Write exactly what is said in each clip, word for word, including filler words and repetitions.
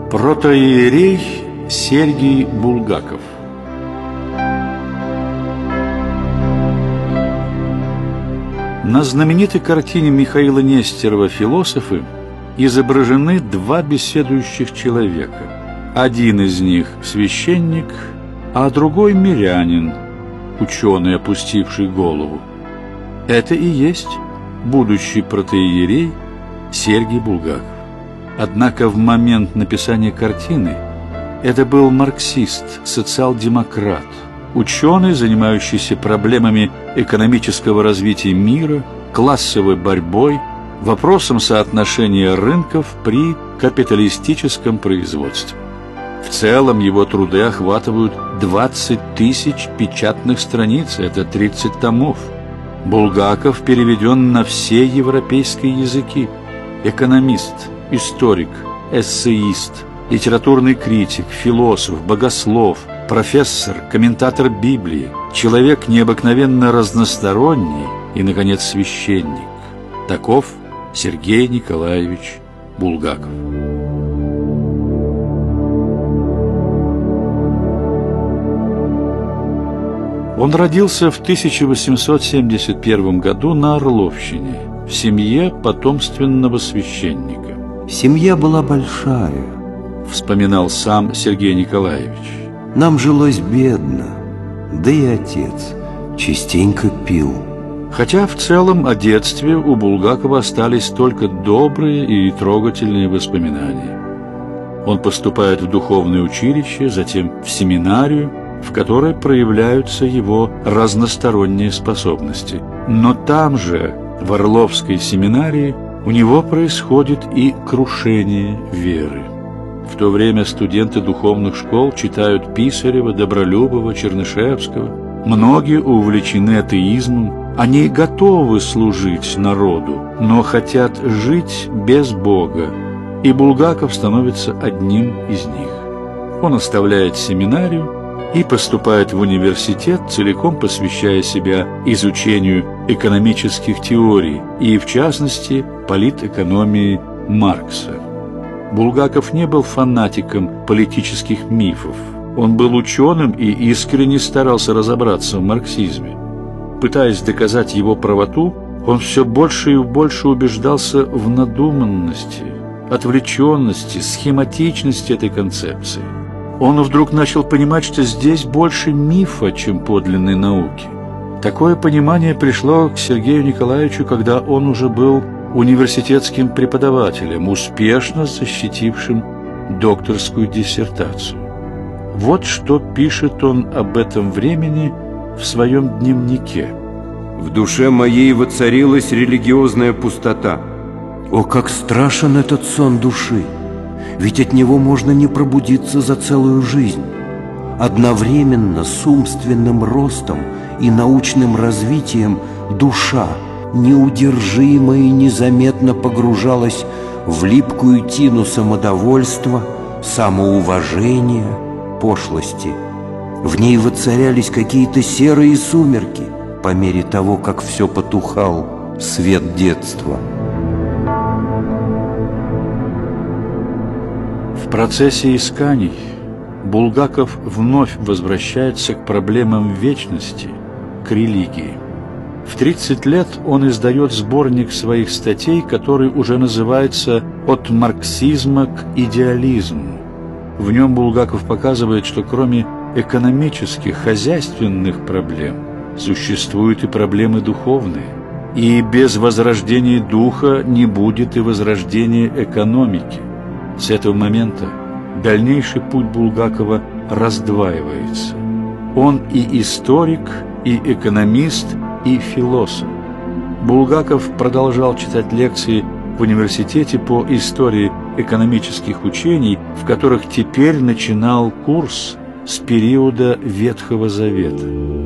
Протоиерей Сергий Булгаков. На знаменитой картине Михаила Нестерова «Философы» изображены два беседующих человека. Один из них – священник, а другой – мирянин, ученый, опустивший голову. Это и есть будущий протоиерей Сергий Булгаков. Однако в момент написания картины это был марксист, социал-демократ, ученый, занимающийся проблемами экономического развития мира, классовой борьбой, вопросом соотношения рынков при капиталистическом производстве. В целом его труды охватывают двадцать тысяч печатных страниц, это тридцать томов. Булгаков переведен на все европейские языки. Экономист, историк, эссеист, литературный критик, философ, богослов, профессор, комментатор Библии, человек необыкновенно разносторонний и, наконец, священник. Таков Сергей Николаевич Булгаков. Он родился в тысяча восемьсот семьдесят первом году на Орловщине, в семье потомственного священника. Семья была большая, вспоминал сам Сергей Николаевич. Нам жилось бедно, да и отец частенько пил. Хотя в целом о детстве у Булгакова остались только добрые и трогательные воспоминания. Он поступает в духовное училище, затем в семинарию, в которой проявляются его разносторонние способности. Но там же, в Орловской семинарии, у него происходит и крушение веры. В то время студенты духовных школ читают Писарева, Добролюбова, Чернышевского. Многие увлечены атеизмом. Они готовы служить народу, но хотят жить без Бога. И Булгаков становится одним из них. Он оставляет семинарию и поступает в университет, целиком посвящая себя изучению экономических теорий и, в частности, политэкономии Маркса. Булгаков не был фанатиком политических мифов. Он был ученым и искренне старался разобраться в марксизме. Пытаясь доказать его правоту, он все больше и больше убеждался в надуманности, отвлеченности, схематичности этой концепции. Он вдруг начал понимать, что здесь больше мифа, чем подлинной науки. Такое понимание пришло к Сергею Николаевичу, когда он уже был университетским преподавателем, успешно защитившим докторскую диссертацию. Вот что пишет он об этом времени в своем дневнике. «В душе моей воцарилась религиозная пустота». О, как страшен этот сон души! Ведь от него можно не пробудиться за целую жизнь. Одновременно с умственным ростом и научным развитием душа неудержимо и незаметно погружалась в липкую тину самодовольства, самоуважения, пошлости. В ней воцарялись какие-то серые сумерки по мере того, как все потухал свет детства. В процессе исканий Булгаков вновь возвращается к проблемам вечности, к религии. В тридцать лет он издает сборник своих статей, который уже называется «От марксизма к идеализму». В нем Булгаков показывает, что кроме экономических, хозяйственных проблем существуют и проблемы духовные. И без возрождения духа не будет и возрождения экономики. С этого момента дальнейший путь Булгакова раздваивается. Он и историк, и экономист, и философ. Булгаков продолжал читать лекции в университете по истории экономических учений, в которых теперь начинал курс с периода Ветхого Завета.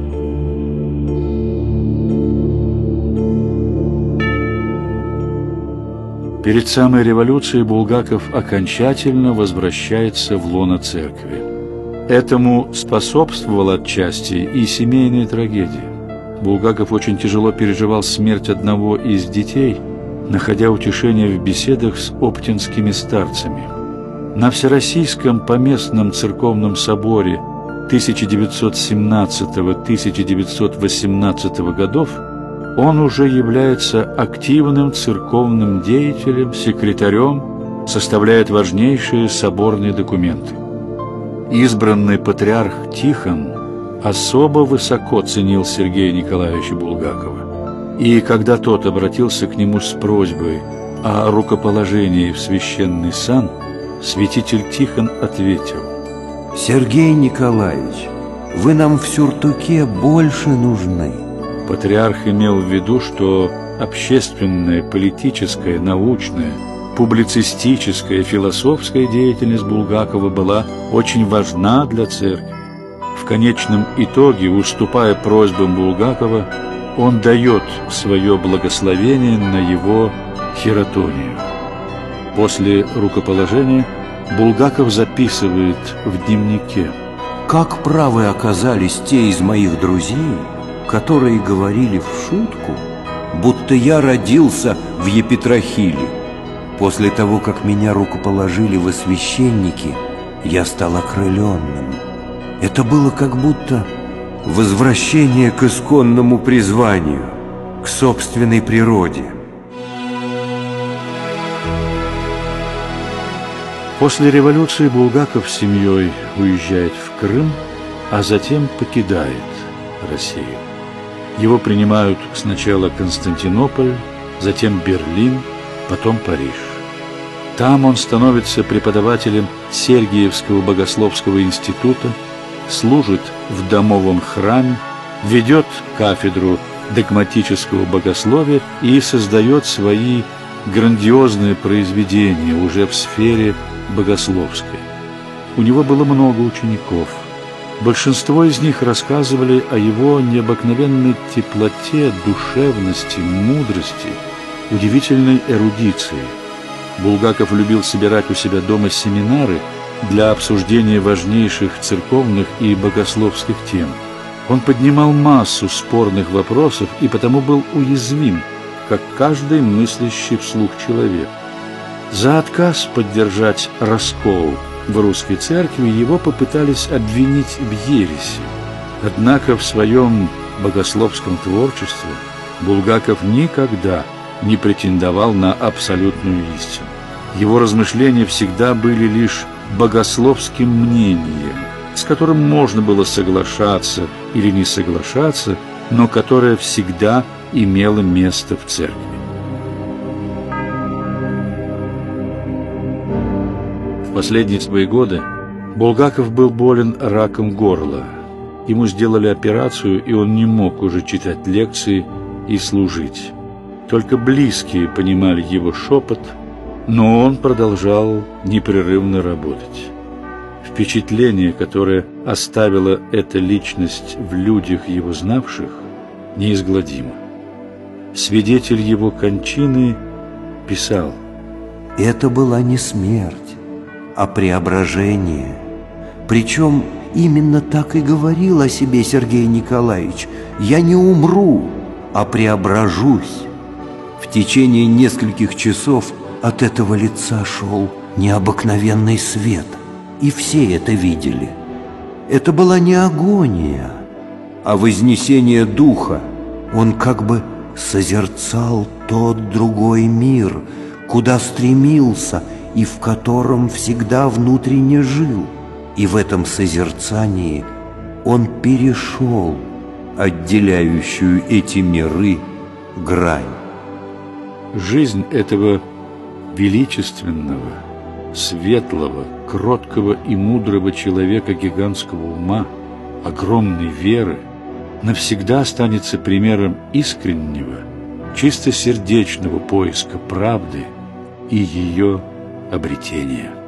Перед самой революцией Булгаков окончательно возвращается в лоно церкви. Этому способствовала отчасти и семейная трагедия. Булгаков очень тяжело переживал смерть одного из детей, находя утешение в беседах с оптинскими старцами. На Всероссийском поместном церковном соборе тысяча девятьсот семнадцатого — тысяча девятьсот восемнадцатого годов он уже является активным церковным деятелем, секретарем, составляет важнейшие соборные документы. Избранный патриарх Тихон особо высоко ценил Сергея Николаевича Булгакова, и когда тот обратился к нему с просьбой о рукоположении в священный сан, святитель Тихон ответил: «Сергей Николаевич, вы нам в сюртуке больше нужны». Патриарх имел в виду, что общественная, политическая, научная, публицистическая, философская деятельность Булгакова была очень важна для церкви. В конечном итоге, уступая просьбам Булгакова, он дает свое благословение на его хиротонию. После рукоположения Булгаков записывает в дневнике: «Как правы оказались те из моих друзей, которые говорили в шутку, будто я родился в епитрахиле. После того, как меня рукоположили во священники, я стал окрыленным. Это было как будто возвращение к исконному призванию, к собственной природе». После революции Булгаков с семьей уезжает в Крым, а затем покидает Россию. Его принимают сначала Константинополь, затем Берлин, потом Париж. Там он становится преподавателем Сергиевского богословского института, служит в домовом храме, ведет кафедру догматического богословия и создает свои грандиозные произведения уже в сфере богословской. У него было много учеников. Большинство из них рассказывали о его необыкновенной теплоте, душевности, мудрости, удивительной эрудиции. Булгаков любил собирать у себя дома семинары для обсуждения важнейших церковных и богословских тем. Он поднимал массу спорных вопросов и потому был уязвим, как каждый мыслящий вслух человек. За отказ поддержать раскол в русской церкви его попытались обвинить в ереси. Однако в своем богословском творчестве Булгаков никогда не претендовал на абсолютную истину. Его размышления всегда были лишь богословским мнением, с которым можно было соглашаться или не соглашаться, но которое всегда имело место в церкви. В последние свои годы Булгаков был болен раком горла. Ему сделали операцию, и он не мог уже читать лекции и служить. Только близкие понимали его шепот, но он продолжал непрерывно работать. Впечатление, которое оставила эта личность в людях его знавших, неизгладимо. Свидетель его кончины писал: «Это была не смерть, а преображение. Причем именно так и говорил о себе Сергей Николаевич: я не умру, а преображусь». В течение нескольких часов от этого лица шел необыкновенный свет, и все это видели. Это была не агония, а вознесение духа. Он как бы созерцал тот другой мир, куда стремился и в котором всегда внутренне жил. И в этом созерцании он перешел отделяющую эти миры грань. Жизнь этого величественного, светлого, кроткого и мудрого человека гигантского ума, огромной веры, навсегда останется примером искреннего, чистосердечного поиска правды и ее обретения.